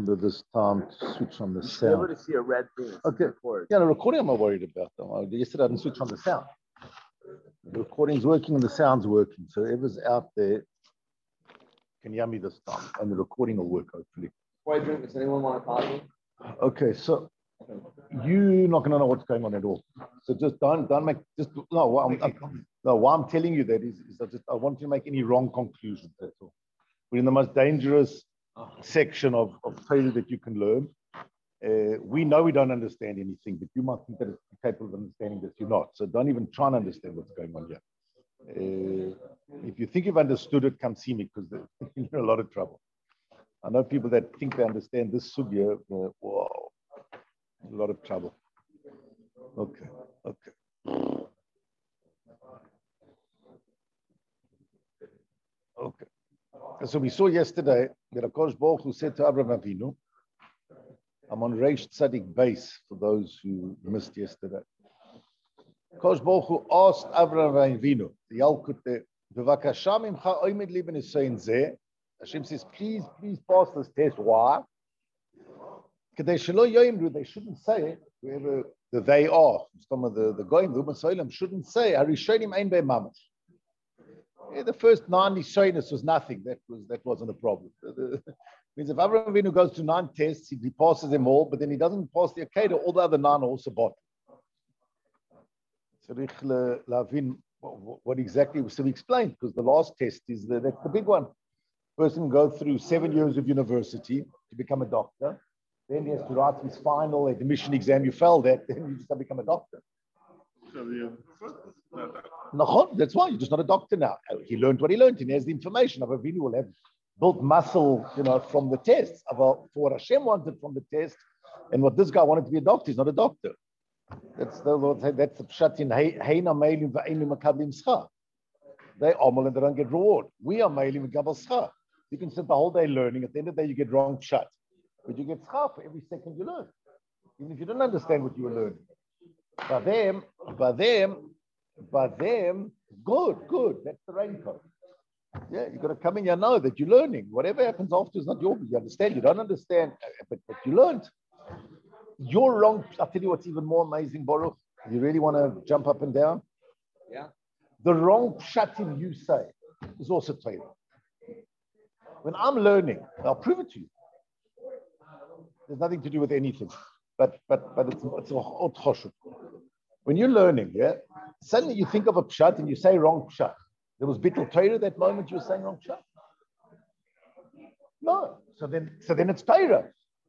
remember this time to switch on the You should sound. be able to see a red thing. Okay. Record. Yeah, the recording I'm not worried about. Yesterday I didn't switch on the sound. The recording's working and the sound's working. So whoever's out there can hear me this time, and the recording will work hopefully. Before I drink, does anyone want a coffee? Okay, so you're not going to know what's going on at all. So just don't make just no. Why I'm telling you that is I want you to make any wrong conclusions. That's all. We're in the most dangerous section of Torah that you can learn. We know we don't understand anything, but you might think that it's capable of understanding that you're not. So don't even try and understand what's going on here. If you think you've understood it, come see me because you're in a lot of trouble. I know people that think they understand this sugya. Whoa, a lot of trouble. Okay. So we saw yesterday that HaKadosh Baruch Hu said to Abraham Avinu, I'm on Reish Tzadik base for those who missed yesterday. HaKadosh Baruch Hu asked Abraham Avinu, the Yalkut there, B'vakasha mimcha oimid li b'nisayin zeh. Hashem says, please pass this test. Why? They shouldn't say, whoever they are, some of the Goyim, the Ummah Solim, shouldn't say, Harishonim ein be'mamash. The first 9 Rishonis was nothing. That wasn't a problem. Means if Avraham Avinu goes to 9 tests, he passes them all, but then he doesn't pass the Akedah, all the other 9 are also bottom. What exactly was to be explained, because the last test is that's the big one. Person goes through 7 years of university to become a doctor. Then he has to write his final admission exam. You failed that, then you just become a doctor. No, that's why you're just not a doctor now. He learned what he learned, and he has the information. Avinu will have built muscle, from the tests. For what Hashem wanted from the test, and what this guy wanted to be a doctor, he's not a doctor. That's the pshat in Heina Meilim Va'einu Makablim Schar. They amal and they don't get reward. We are Meilim Makabel Schar. You can sit the whole day learning. At the end of the day, you get wrong pshat, but you get schar for every second you learn, even if you don't understand what you were learning. By them, good. That's the raincoat. Yeah, you got to come in and know that you're learning. Whatever happens after is not your business. You understand? You don't understand, but you learned. You're wrong. I'll tell you what's even more amazing, Baruch. You really want to jump up and down? Yeah. The wrong pshatim you say is also Torah. When I'm learning, I'll prove it to you. There's nothing to do with anything, but it's a hot choshuv. When you're learning, suddenly you think of a pshat and you say wrong pshat. There was bittul Torah that moment you were saying wrong pshat. No, so then it's Torah.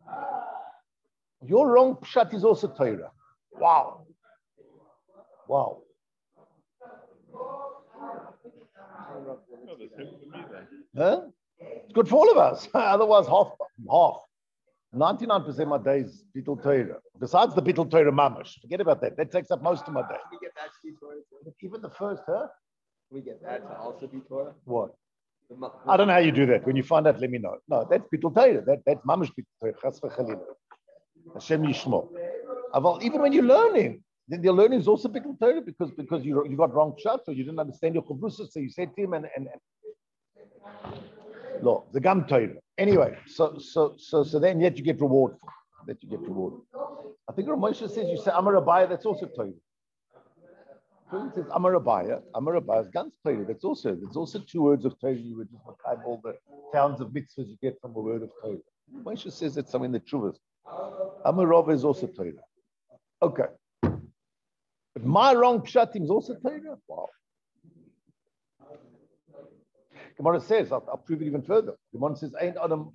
Your wrong pshat is also Torah. Wow. Huh? It's good for all of us. Otherwise, half. 99% of my day is bittul Torah. Besides the bittul Torah mamash, forget about that. That takes up most of my day. Can we get that to be Torah? Even the first, huh? Can we get that to also be Torah? What? I don't know how you do that. When you find out, let me know. No, that's bittul Torah. That's mamash bittul Torah. Chas v'chalila. Hashem yishmo. Even when you're learning, then the learning is also bittul Torah because you got wrong pshat, or you didn't understand your chavrusa, so you said to him and no, the gam Torah. Anyway, so then yet you get reward for that. You get reward. I think Ramosha says you say Amar Abaya, that's also Torah. It says Amar Abaya is ganz Torah. That's also 2 words of Torah. You would just make all the towns of mitzvahs you get from a word of Torah. Moshe says it's something in the Chuvas. Amar Rava is also Torah. Okay. But my wrong pshatim is also Torah? Wow. Gemara says, I'll prove it even further. Gemara says, Ein Adam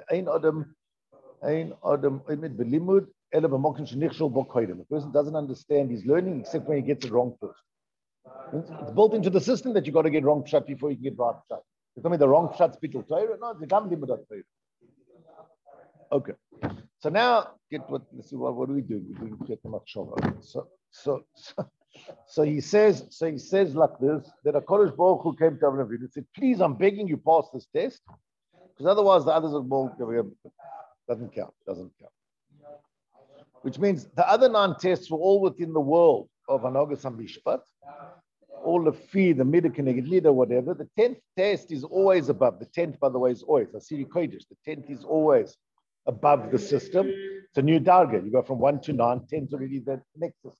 Omed Belimud Ela B'Mokim Shenichshel Bo Koydem. The person doesn't understand his learning except when he gets it wrong first. It's built into the system that you got to get wrong pshat before you can get right pshat. You tell me the wrong pshat's bittul Torah? No, it's a gam limud Torah. Okay. So now let's see what do we do? We do get the machshava. So he says like this, that HaKadosh Baruch Hu came to Avraham and said, please, I'm begging you pass this test, because otherwise the others doesn't count. Which means the other 9 tests were all within the world of Hanogas HaMishpat, all the fee, the midah, keneged midah, whatever. The 10th test is always above. The 10th, by the way, is always Asiri Kodesh. The 10th is always above the system. It's a new darga. You go from 1 to 9, 10 to really the next system.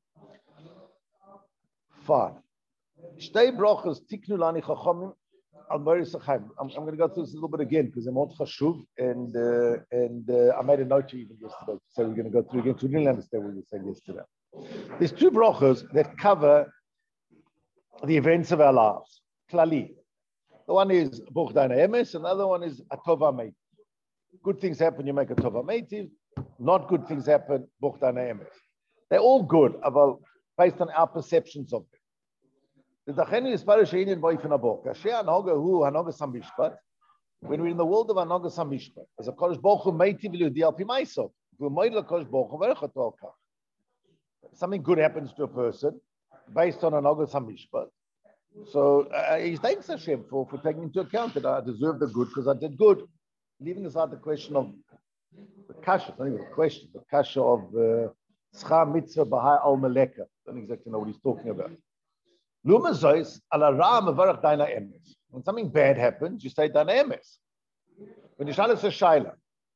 Fine. Shtei brachos tiknu lani chachamim al Moris HaChaim. I'm going to go through this a little bit again because I'm not chashuv, and I made a note to you even yesterday. So we're going to go through again because we didn't understand what you said yesterday. There's two brachos that cover the events of our lives. Klali. The one is Buch Deina Emes, and the other one is Atova Meitiv. Good things happen, you make a Tova Meitiv. Not good things happen, Buch Deina Emes. They're all good, but based on our perceptions of them. When we're in the world of Hanogas HaMishpat, as a Kodesh Baruch Hu Meitiv L'Yehudi Al Pi Ma'asov, something good happens to a person based on Hanogas HaMishpat. So he thanks Hashem for taking into account that I deserve the good because I did good. Leaving aside the question of the kasha, not even a question, the kasha of Schar Mitzvah Bahai Al Meleka. I don't exactly know what he's talking about. When something bad happens, you say Deina Emes. When you shall say Shaila.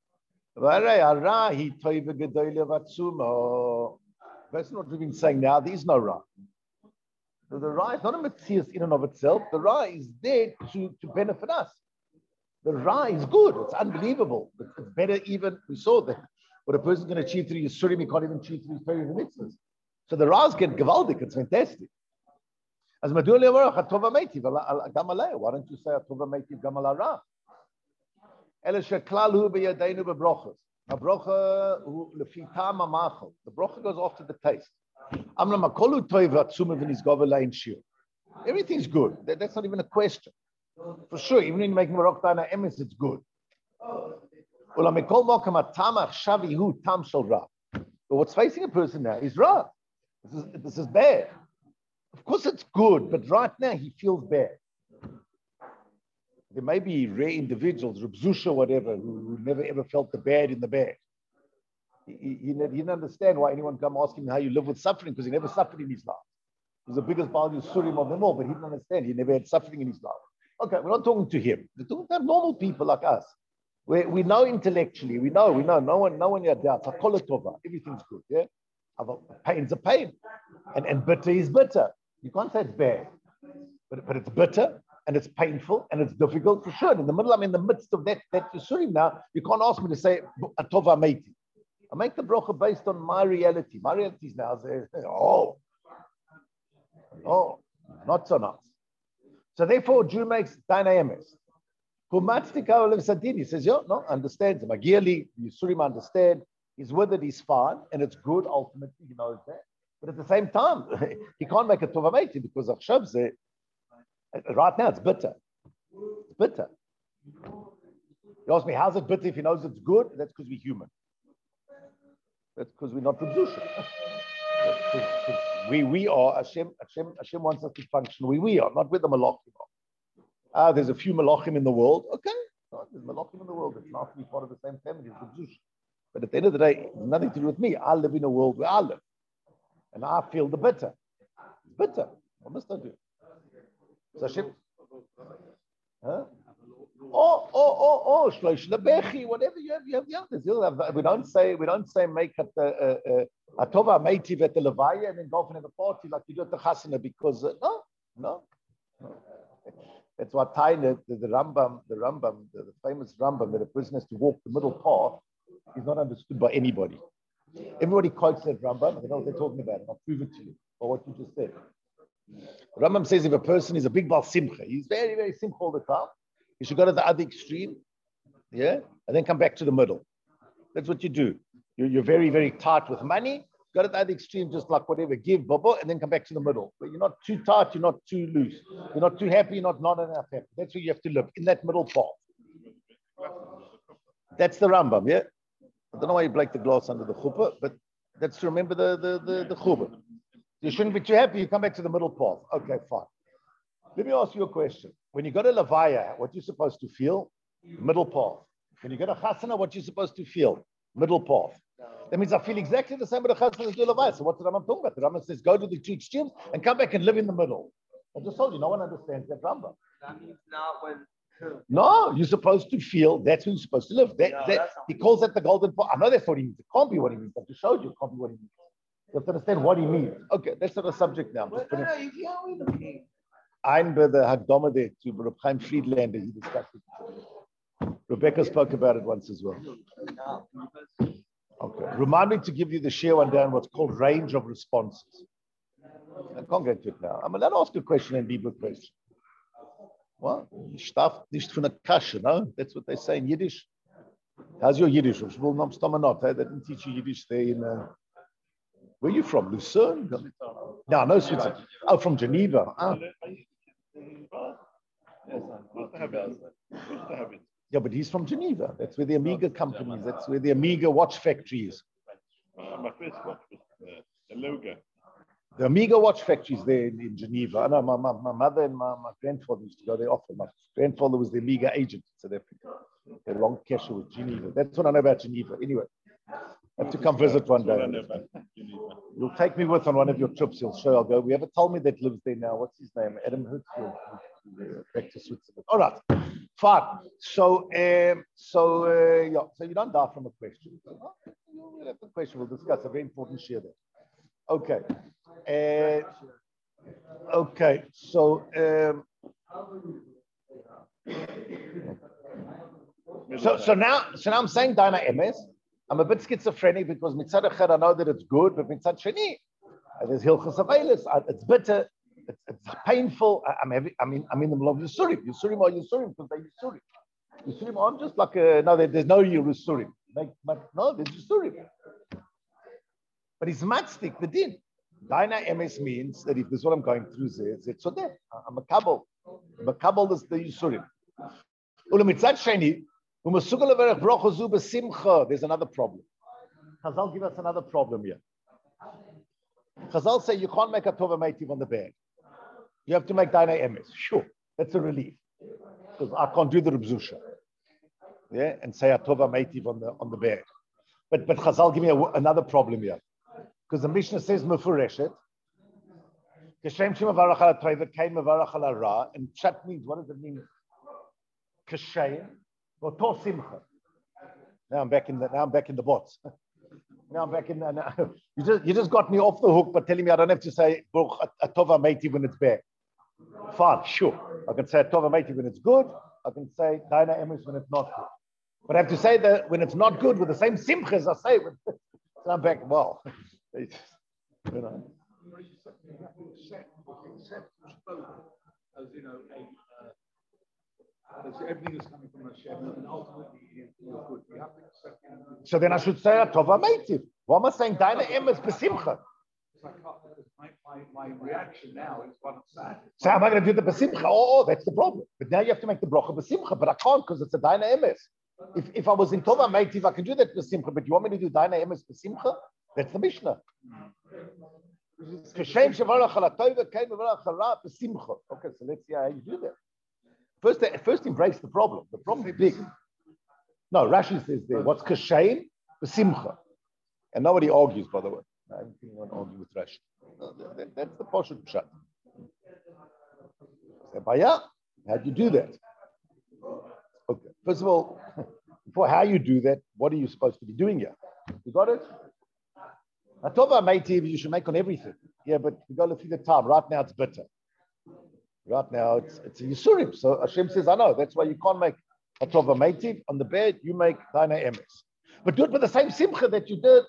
That's not what we've been saying now. There is no Ra. So the Ra is not a Metzias in and of itself. The Ra is there to benefit us. The Ra is good. It's unbelievable. It's better even, we saw that. What a person can achieve through Yisurim, he can't even achieve through his Torah and mitzvahs. So the Ra's get gewaldik. It's fantastic. As Madhu Levarach, Atova Meitiv, Gamalei. Why don't you say Atova Meitiv, Gamal Ra? Ele sheklal hu b'yadeinu b'brochos. A brocha lefi tam amachol. The brocha goes after the taste. Amna makolu toiv atzume v'nis govela in shir. Everything's good. That's not even a question. For sure, even when you're making Baruch Deina Emes, it's good. But what's facing a person now is Ra. This is bad. Of course it's good, but right now he feels bad. There may be rare individuals, Reb Zusha, whatever, who never ever felt the bad in the bad. He didn't understand why anyone come ask him how you live with suffering, because he never suffered in his life. He's the biggest Baal Yisurim of them all, but he didn't understand. He never had suffering in his life. Okay, we're not talking to him. We're talking to normal people like us. We know intellectually, we know, no one here doubts. Everything's good, yeah? Pain's a pain. And bitter is bitter. You can't say it's bad. But it's bitter, and it's painful, and it's difficult for sure. In the middle, I'm in the midst of that Yisurim now. You can't ask me to say, Atova Meiti. I make the bracha based on my reality. My reality is now, not so nice. So therefore, Jew makes Deina Emes. He says, no, understands. Magirli, Yisurim understand. He's with it, he's fine, and it's good ultimately, he knows that. But at the same time, he can't make a Tova Meiti because Achshav right now it's bitter. It's bitter. You ask me, how's it bitter if he knows it's good? That's because we're human. That's because we're not Rebzusha. We are, Hashem wants us to function we are, not where the Malachim are. There's a few Malachim in the world. Okay, there's Malachim in the world. It's not to be part of the same family as Rebzusha. But at the end of the day, it's nothing to do with me. I live in a world where I live. And I feel the bitter. It's bitter. What must I do? So Hashem, Shlosh Lebechi, whatever you have the others. We don't say make a Tova Meitiv at the Levaya and then go off and have a party like you do at the Chasana because no. That's why Taina, the Rambam, the famous Rambam, that a person has to walk the middle path is not understood by anybody. Everybody quotes that Rambam. They know what they're talking about. I'll prove it to you by what you just said. Rambam says if a person is a big Baal Simcha, he's very, very simcha all the time, you should go to the other extreme, yeah, and then come back to the middle. That's what you do. You're very, very tight with money, go to the other extreme, just like whatever, give, bubble, and then come back to the middle. But you're not too tight, you're not too loose. You're not too happy, you're not enough happy. That's where you have to live, in that middle path. That's the Rambam, yeah? I don't know why you break the glass under the chuppah, but that's to remember the chuppah. You shouldn't be too happy, you come back to the middle path. Okay, fine. Let me ask you a question. When you go to Levaya, what you're supposed to feel? Middle path. When you go to Chasana, what you're supposed to feel? Middle path. That means I feel exactly the same with the Chasana as the Levaya. So what's the Rambam talking about? The Rambam says go to the two extremes and come back and live in the middle. I just told you, no one understands that Rambam. That means now when No, you're supposed to feel that's who you're supposed to live. He calls that the golden pot. I know that's what he means. It can't be what he means. I've just showed you it can't be what he means. You have to understand what he means. Okay, that's not a subject now. You can't the meaning. I'm the Hagdama there to Reb Chaim Friedlander. He discussed it. Rebecca spoke about it once as well. Okay. Remind me to give you the share one day on what's called range of responses. I can't get to it now. I'm allowed to ask a question and leave a question. Well, ich darf nicht von der Kasche, no? That's what they say in Yiddish. How's your Yiddish? They didn't teach you Yiddish there in... where are you from? Lucerne? No, no, Switzerland. Oh, from Geneva. Ah. Yeah, but he's from Geneva. That's where the Amiga company is. That's where the Amiga watch factory is. My first watch was the logo. The Amiga watch factory is there in Geneva. I know my mother and my grandfather used to go there often. My grandfather was the Amiga agent in South Africa. A long cash with Geneva. That's what I know about Geneva. Anyway, I have to come visit one day. You'll take me with on one of your trips. You'll show. I'll go. We have a Talmud that lives there now. What's his name? Adam Hutzfield. Back to Switzerland. All right. Fine. So you don't die from a question. We'll have the question. We'll discuss a very important share there. Okay. Okay. So now I'm saying Dina MS. I'm a bit schizophrenic because mitzad echad I know that it's good, but mitzad sheni, there's hilchos avelis. It's bitter. It's painful. I'm in the middle of Yisurim. Yisurim or Yisurim because they're Yisurim. Yisurim aren't just like there's no Yisurim. No, there's Yisurim. But it's matzdik the din. Dina MS means that if this is what I'm going through, it's so there. I'm a kabul. The kabul is the Yisurim. Ulamitzad sheni. There's another problem. Chazal give us another problem here. Chazal say you can't make a tova meitiv on the bed. You have to make Dina emes. Sure, that's a relief because I can't do the Rebzusha. Yeah, and say a tova meitiv on the bed. But Chazal give me another problem here because the Mishnah says mefureshet. Kashem shema varach ala tova, kain mevarach ala ra, and chat means what does it mean? Kashem. Now I'm back in the bots. Now I'm back in. You just got me off the hook by telling me I don't have to say atova meiti when it's bad. Fine, sure. I can say atova meiti when it's good. I can say Dina emes when it's not good. But I have to say that when it's not good with the same simcha as I say. So I'm back. Well, you know. Everything is coming from Hashem, and ultimately you're good. We have to accept Him. So then I should say a tova meitiv. Why am I saying Dina emes besimcha? It's like my reaction now is what I'm sad. So am I going to do the besimcha? Oh, that's the problem. But now you have to make the bracha besimcha, but I can't because it's a Dina emes. If I was in tova meitiv, I can do that besimcha. But you want me to do Dina emes besimcha? That's the Mishnah. Okay, so let's see how you do that. First embrace the problem. The problem is big. No, Rashi says there, what's kashem? Simcha. And nobody argues, by the way. I don't think anyone argues with Rashi. No, that's the Pashut Pshat. How do you do that? Okay. First of all, before how you do that, what are you supposed to be doing here? You got it? I talk about meitiv, you should make on everything. Yeah, but you got to see the time. Right now it's bitter. Right now, it's a Yisurim. So Hashem says, I know. That's why you can't make a tova meitiv on the bed. You make Dina emes. But do it with the same simcha that you did.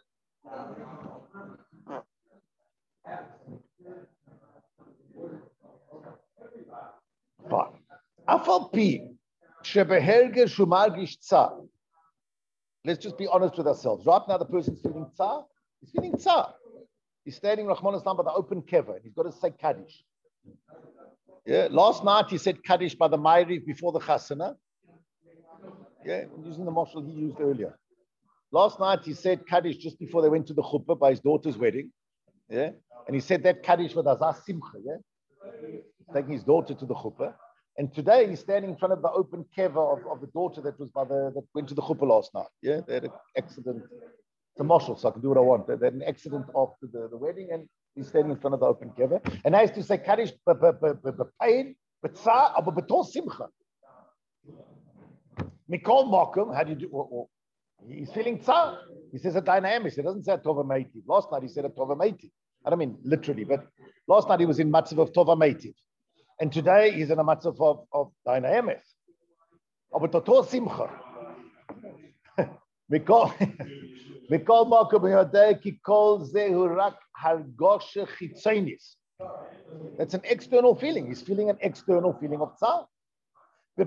Fine. Afal pi shebeherge shumargish tzar. Let's just be honest with ourselves. Right now, the person's feeling tzar. He's feeling tzar. He's standing Rahman Islam by the open kever. He's got to say Kaddish. Yeah, last night he said Kaddish by the Ma'ariv before the Chasana. Yeah, using the marshal he used earlier. Last night he said Kaddish just before they went to the chuppah by his daughter's wedding. Yeah, and he said that Kaddish with Azaz Simcha. Yeah, taking his daughter to the chuppah. And today he's standing in front of the open kever of the daughter that went to the chuppah last night. Yeah, they had an accident. It's a marshal, so I can do what I want. They had an accident after the wedding, and he's standing in front of the open kever. And I used to say Kaddish pain, but tsar, but beton simcha. Mikol Mokum, how do you do? He's feeling tsar. He says a dynamis. He doesn't say a tova meitiv. Last night he said a tova meitiv. I don't mean literally, but last night he was in matzav of tova meitiv. And today he's in a matzav of dynamis. Aber total simcha. Mikol Mokum yodei ki kol zehu rak hargoshe chitzonis. That's an external feeling. He's feeling an external feeling of tsar. In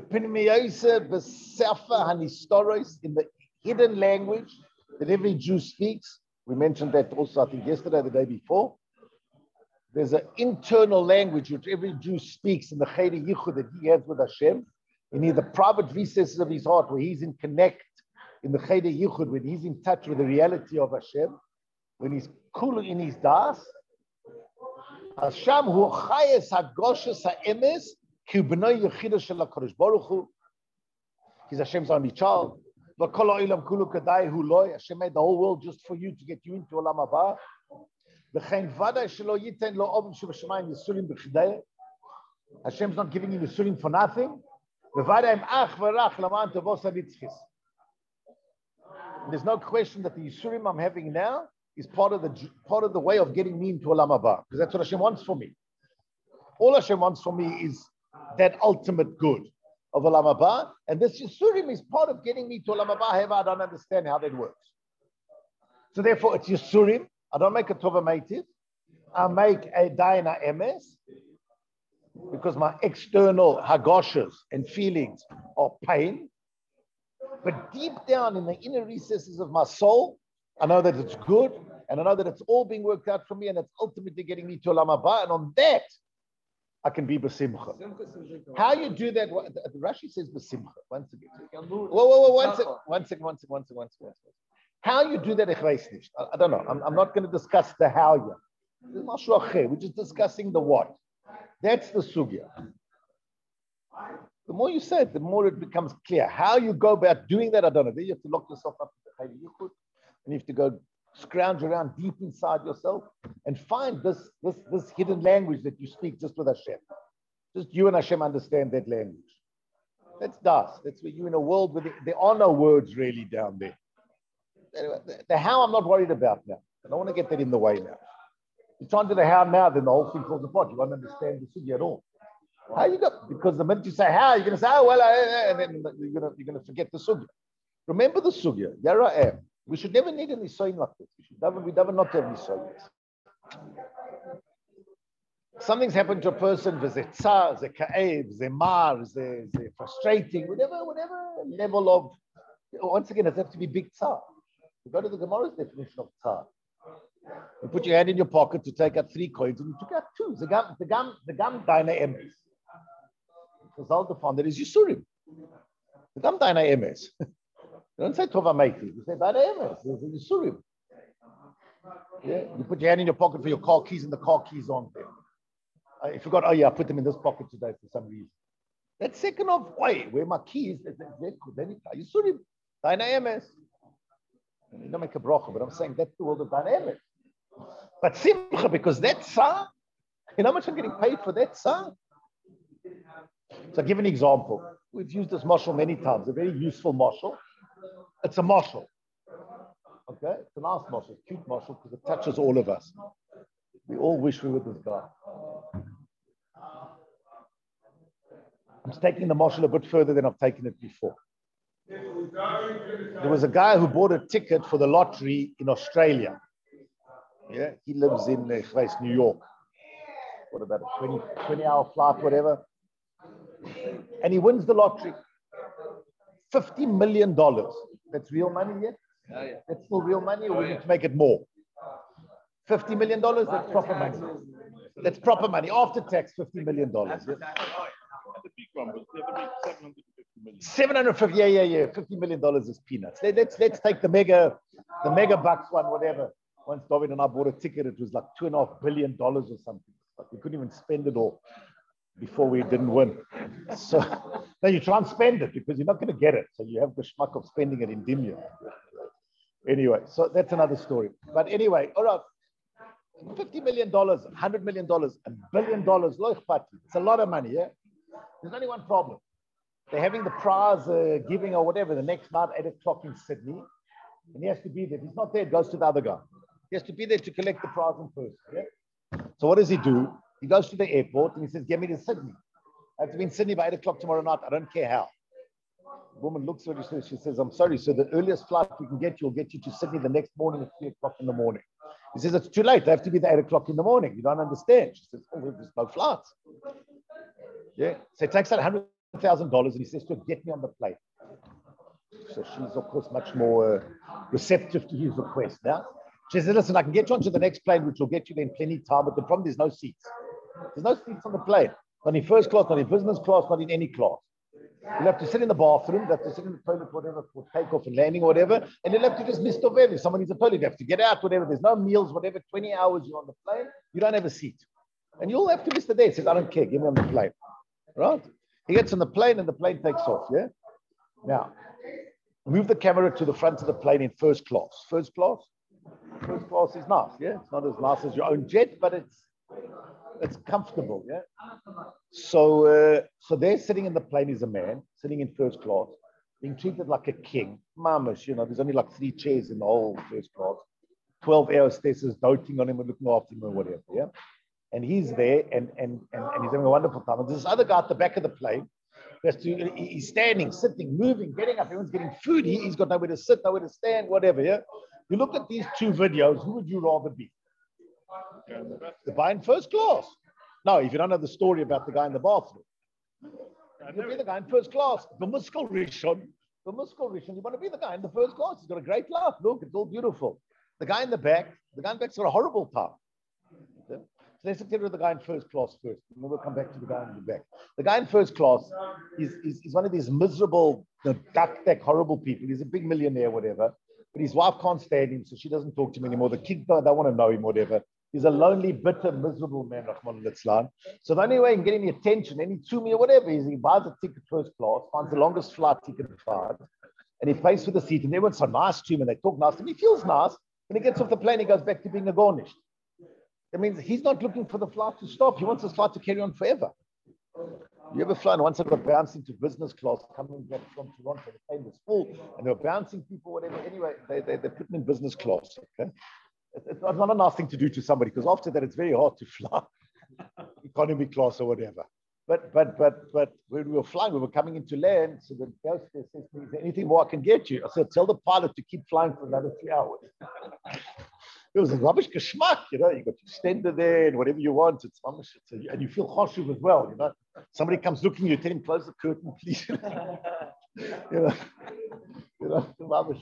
the hidden language that every Jew speaks. We mentioned that also, I think, yesterday, the day before. There's an internal language which every Jew speaks in the Cheder Yichud that he has with Hashem, in the private recesses of his heart, where he's in connect, in the Cheder Yichud, when he's in touch with the reality of Hashem, when he's cool in his das. Hashem hu chayes hagoshes ha'emes ki b'noi yechidah shel HaKadosh Baruch Hu. He's Hashem's only child. Hashem made the whole world just for you, to get you into Olam Haba. Hashem's not giving you Yisurim for nothing. There's no question that the Yisurim I'm having now is part of the way of getting me into Olam Haba, because that's what Hashem wants for me. All Hashem wants for me is that ultimate good of Olam Haba, and this Yisurim is part of getting me to Olam Haba. However, I don't understand how that works. So therefore, it's Yisurim. I don't make a Tova Meitiv. I make a Daina Emes, because my external Hagoshas and feelings are pain. But deep down in the inner recesses of my soul, I know that it's good, and I know that it's all being worked out for me, and it's ultimately getting me to Olam Haba, and on that, I can be besimcha. How you do that? Rashi says besimcha. Once again. Whoa, one second. How you do that? I don't know. I'm not going to discuss the how yet. We're just discussing the what. That's the sugya. The more you say it, the more it becomes clear. How you go about doing that, I don't know. Then you have to lock yourself up to the Cheder Yichud, and you have to go scrounge around deep inside yourself and find this hidden language that you speak just with Hashem. Just you and Hashem understand that language. That's das. That's where you're in a world where there are no words really down there. Anyway, the how I'm not worried about now. I don't want to get that in the way now. You try to do the how now, then the whole thing falls apart. You won't understand the sugya at all. How you got? Because the minute you say how, you're going to say, oh, well, and then you're going to forget the sugya. Remember the sugya. Yara'eh. We should never need any sign like this. We never not have any signs. Something's happened to a person, there's a tzar, there's a ka'ev, there's a mar, there's a frustrating, whatever level of, once again, it has to be big tzar. You go to the Gemara's definition of tzar. You put your hand in your pocket to take out 3 coins, and you took out 2. The gam daina emes. Chazal defined that as Yisurim. The gam daina emes. You don't say tova meiti. You say daina emes. There's a Yisurim. Yeah, you put your hand in your pocket for your car keys, and the car keys aren't there. I forgot. Oh yeah, I put them in this pocket today for some reason. That second of where my keys? Yisurim. Daina emes. You don't make a bracha, but I'm saying that's the world of dynamic. But simcha, because that tzar, you know how much I'm getting paid for that tzar? So I'll give an example. We've used this mashal many times, a very useful mashal. It's a mashal. Okay? It's a nice mashal, cute mashal, because it touches all of us. We all wish we were this guy. I'm taking the mashal a bit further than I've taken it before. There was a guy who bought a ticket for the lottery in Australia. Yeah, he lives in New York. What about a 20-hour flight, whatever? And he wins the lottery. $50 million. That's real money yet? Yeah. That's still real money, or we need to make it more? $50 million, that's proper money. That's proper money. After tax, $50 million. Yeah? The big one was the big 750 million. 750, yeah. $50 million is peanuts. Let's take the mega bucks one, whatever. Once David and I bought a ticket, it was like $2.5 billion or something. Like we couldn't even spend it all before we didn't win. So now you try and spend it because you're not going to get it. So you have the schmuck of spending it in Dimya. Anyway, so that's another story. But anyway, all right. $50 million, $100 million, $1 billion, it's a lot of money, yeah? There's only one problem. They're having the prize giving or whatever the next night, 8 o'clock in Sydney. And he has to be there. If he's not there, it goes to the other guy. He has to be there to collect the prize in person. Yeah? So what does he do? He goes to the airport and he says, get me to Sydney. I have to be in Sydney by 8 o'clock tomorrow night. I don't care how. The woman looks at her, she says, I'm sorry, so the earliest flight we can get you will get you to Sydney the next morning at 3 o'clock in the morning. He says, it's too late. I have to be there 8 o'clock in the morning. You don't understand. She says, oh, well, there's no flights. Yeah. So he takes out $100,000 and he says to her, get me on the plane. So she's, of course, much more receptive to his request now. She says, listen, I can get you onto the next plane, which will get you there in plenty of time, but the problem, there's no seats. There's no seats on the plane. Not in first class, not in business class, not in any class. You'll have to sit in the bathroom, you'll have to sit in the toilet, whatever, for takeoff and landing or whatever, and you'll have to just miss the web. If someone needs a toilet, you have to get out, whatever. There's no meals, whatever. 20 hours you're on the plane, you don't have a seat. And you'll have to miss the day. He says, I don't care, get me on the plane. Right? He gets on the plane and the plane takes off, yeah? Now, move the camera to the front of the plane in first class. First class? First class is nice, yeah? It's not as nice as your own jet, but it's comfortable, yeah? So they're sitting in the plane is a man, sitting in first class, being treated like a king. Mamish, you know, there's only like 3 chairs in the whole first class. 12 air hostesses doting on him and looking after him or whatever, yeah? And he's there and he's having a wonderful time. And there's this other guy at the back of the plane. He's standing, sitting, moving, getting up. Everyone's getting food. He's got nowhere to sit, nowhere to stand, whatever, yeah? You look at these 2 videos, who would you rather be? The guy in first class. No, if you don't know the story about the guy in the bathroom. You'll be the guy in first class. The Muskal Rishon. You want to be the guy in the first class. He's got a great laugh. Look, it's all beautiful. The guy in the back's got a horrible time. Okay? So let's get rid of the guy in first class first. And then we'll come back to the guy in the back. The guy in first class is one of these miserable, duck horrible people. He's a big millionaire, whatever. But his wife can't stand him, so she doesn't talk to him anymore. The kids don't want to know him, whatever. He's a lonely, bitter, miserable man, Rahman al-Islam. So the only way he can get any attention, any me or whatever, is he buys a ticket first class, finds the longest flight ticket find, and he pays for the seat, and everyone's so nice to him, and they talk nice to him. He feels nice. When he gets off the plane, he goes back to being a garnished. That means he's not looking for the flight to stop. He wants his flight to carry on forever. You ever flown? Once I got bounced into business class coming back from Toronto, the plane was full, and they were bouncing people, whatever. Anyway, they put me in business class, okay? It's not a nice thing to do to somebody, because after that, it's very hard to fly economy class or whatever. But when we were flying, we were coming into land. So the hostess says to me, is there anything more I can get you? I said, tell the pilot to keep flying for another 3 hours. It was a rubbish geschmack, you know. You got your stender there and whatever you want. It's rubbish. And you feel choshuv as well, you know. Somebody comes looking, you tell him, close the curtain, please. you know, rubbish.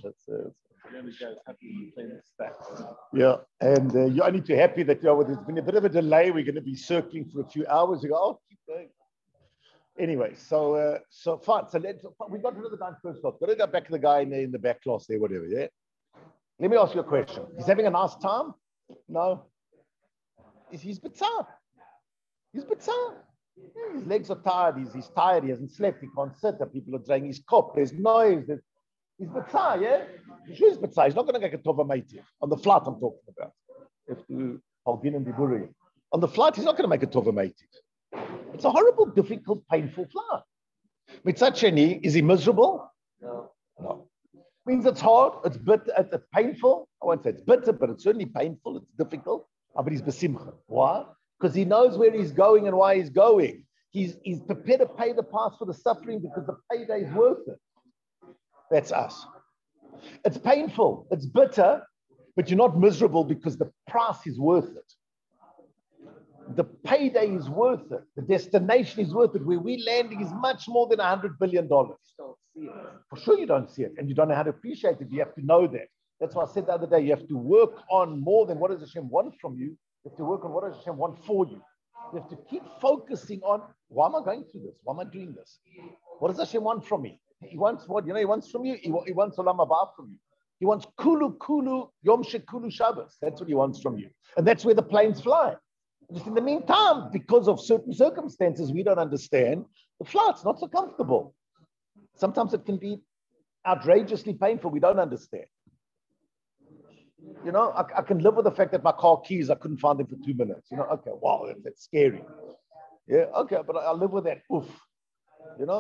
Yeah, and you're only too happy that there's been a bit of a delay. We're going to be circling for a few hours. You go, oh, keep going. Anyway, so fine. So we got rid of the guy in first class. Got to go back to the guy in the back class there, whatever. Yeah. Let me ask you a question. He's having a nice time? No. He's bitzar. He's bitzar. Yeah, his legs are tired. He's tired. He hasn't slept. He can't sit. The people are dragging his cup. There's noise. He's bitzar, yeah? Sure he's bitzar. He's not going to get a tova meitiv. On the flight I'm talking about. If to Halgin and Diburi. On the flight, he's not going to make a tova meitiv. It's a horrible, difficult, painful flight. Mitzat Sheni, is he miserable? No. Means it's hard, it's bitter, it's painful. I won't say it's bitter, but it's certainly painful, it's difficult. But he's besimcha. Why? Because he knows where he's going and why he's going. He's prepared to pay the price for the suffering because the payday is worth it. That's us. It's painful, it's bitter, but you're not miserable because the price is worth it. The payday is worth it. The destination is worth it. Where we're landing is much more than $100 billion. You don't see it. For sure you don't see it. And you don't know how to appreciate it. You have to know that. That's why I said the other day, you have to work on more than what does Hashem want from you. You have to work on what does Hashem want for you. You have to keep focusing on, why am I going through this? Why am I doing this? What does Hashem want from me? He wants what? He wants from you. He wants Olam Haba from you. He wants kulu Yom Shekulu Shabbos. That's what he wants from you. And that's where the planes fly. Just in the meantime, because of certain circumstances we don't understand, the flight's not so comfortable. Sometimes it can be outrageously painful. We don't understand. You know, I can live with the fact that my car keys, I couldn't find them for 2 minutes. You know, okay, wow, that's scary. Yeah, okay, but I live with that. Oof. You know,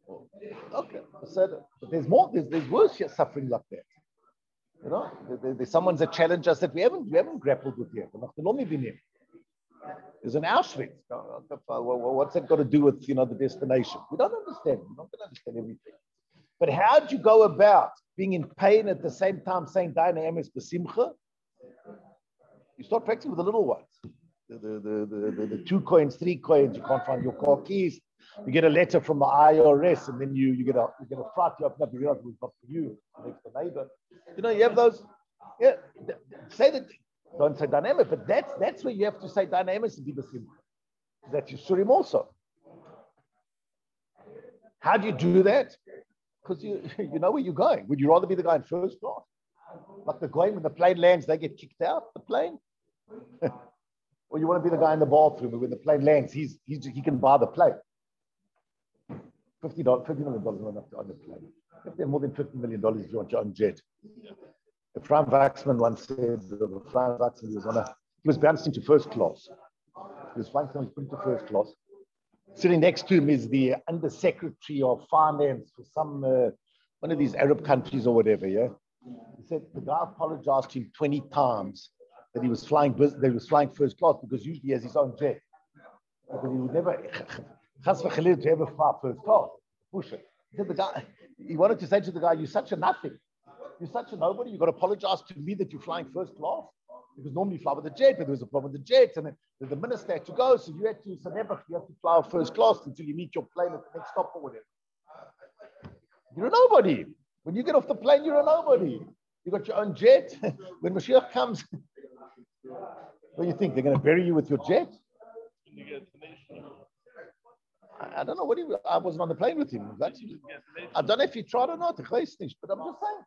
Okay, so there's more. There's worse suffering like that. You know, there's someone's that challenge us that we haven't grappled with yet. There's an Auschwitz. What's that got to do with the destination? We don't understand. We're not going to understand everything. But how do you go about being in pain at the same time saying Daina Emes B'Simcha? You start practicing with the little ones. The 2 coins, 3 coins, you can't find your car keys. You get a letter from the IRS, and then you get a fright. You open up, you realize we've got for you, next to neighbor. You have those. Yeah, say that. Don't say dynamic, but that's where you have to say dynamics and be the simple. That's your surim also. How do you do that? Because you know where you're going. Would you rather be the guy in first class? Like the going when the plane lands, they get kicked out the plane? Or you want to be the guy in the bathroom when the plane lands, he can buy the plane. $50 million on the plane. If they're more than $50 million, you want your own jet. Frank Waxman once said, Frank Waxman he was bounced into first class. He was put into first class. Sitting next to him is the Undersecretary of Finance for some one of these Arab countries or whatever. Yeah, he said the guy apologized to him 20 times that he was flying first class because usually he has his own jet. Because he would never to ever fly first class. Push it. He said he wanted to say to the guy, "You're such a nothing. You're such a nobody. You've got to apologize to me that you're flying first class because normally you fly with the jet, but there was a problem with the jet, and then the minister had to go, so you had to fly first class until you meet your plane at the next stop or whatever. You're a nobody. When you get off the plane, you're a nobody. You got your own jet. When Mashiach comes, what do you think? They're going to bury you with your jet? I don't know I wasn't on the plane with him. I don't know if he tried or not, but I'm just saying.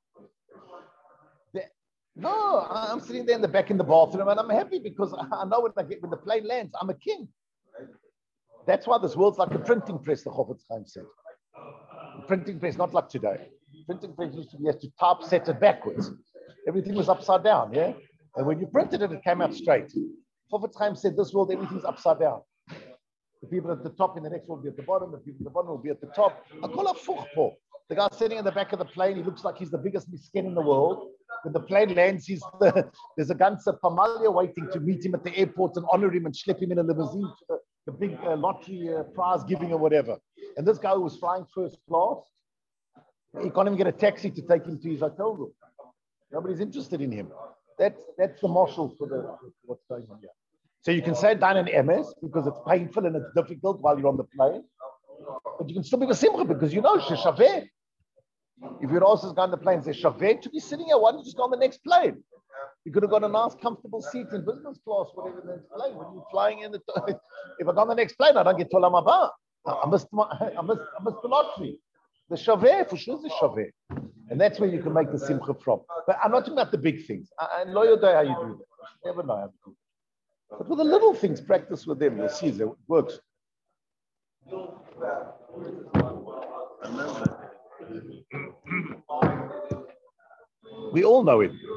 No, I'm sitting there in the back in the bathroom and I'm happy because I know when the plane lands, I'm a king. That's why this world's like a printing press, the Chofetz Chaim said. The printing press, not like today. Printing press used to be, you had to typeset it backwards. Everything was upside down, yeah? And when you printed it, it came out straight. Chofetz Chaim said, this world, everything's upside down. The people at the top in the next world will be at the bottom. The people at the bottom will be at the top. I call it fuchpo. The guy sitting in the back of the plane, he looks like he's the biggest miskin in the world. When the plane lands, there's a ganze Pamalia waiting to meet him at the airport and honor him and schlep him in a limousine to the big lottery prize giving or whatever. And this guy who was flying first class, he can't even get a taxi to take him to his hotel room. Nobody's interested in him. That's the marshal for what's going on here. So you can say Dain and Emes because it's painful and it's difficult while you're on the plane. But you can still be with Simcha because you know Shaveh. If your ass has gone on the plane and says Shaveh to be sitting here, why don't you just go on the next plane? You could have got a nice comfortable seat in business class, whatever the next plane. When you're flying in if I go on the next plane, I don't get Tolam Haba. I missed the lottery. The Shaveh, for sure is the Shaveh. And that's where you can make the Simcha from. But I'm not talking about the big things. I know you know how you do that. You never know how to do it. But with the little things, practice with them. You'll see it works. We all know it.